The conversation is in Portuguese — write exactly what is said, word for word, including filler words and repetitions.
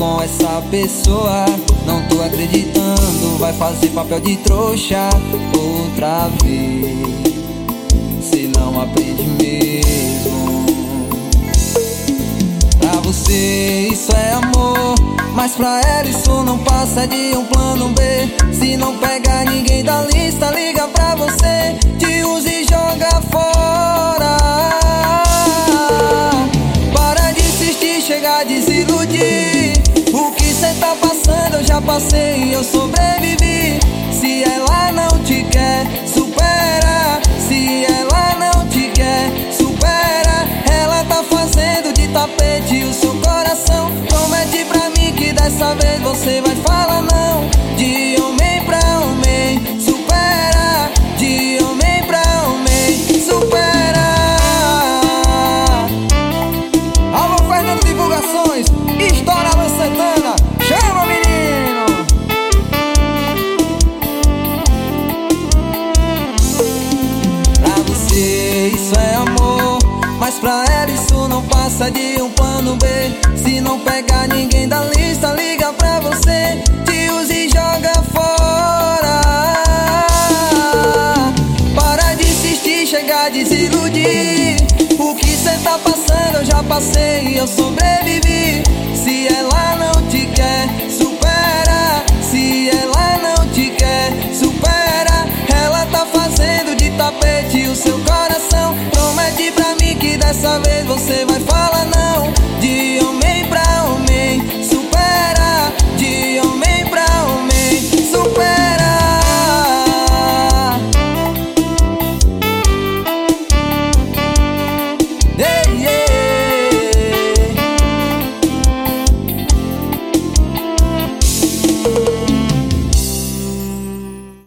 com essa pessoa. Não tô acreditando, vai fazer papel de trouxa outra vez. Cê não aprende mesmo. Pra você isso é amor, mas pra ela isso não passa de um plano B. Se não pegar ninguém da lista, liga pra você, te usa e joga fora. Para de insistir, chega a desiludir. O que cê tá passando eu já passei e eu sobrevivi. Se ela não te quer, supera. Se ela não te quer, supera. Ela tá fazendo de tapete o seu coração. Promete pra mim que dessa vez você vai falar não. De homem pra homem, supera. De homem pra homem, supera. Alô, Fernando Divulgações, estoura a Lancetana, chama menino. Pra você isso é amor, mas pra ela isso não passa de um plano B. Se não pegar ninguém da lista, liga pra você, te usa e joga fora. Para de insistir, chega a desiludir. O que cê tá passando eu já passei e eu sobrevivi. Se ela não te quer, supera. Se ela não te quer, supera. Ela tá fazendo de tapete o seu coração. Promete pra mim que dessa vez você vai falar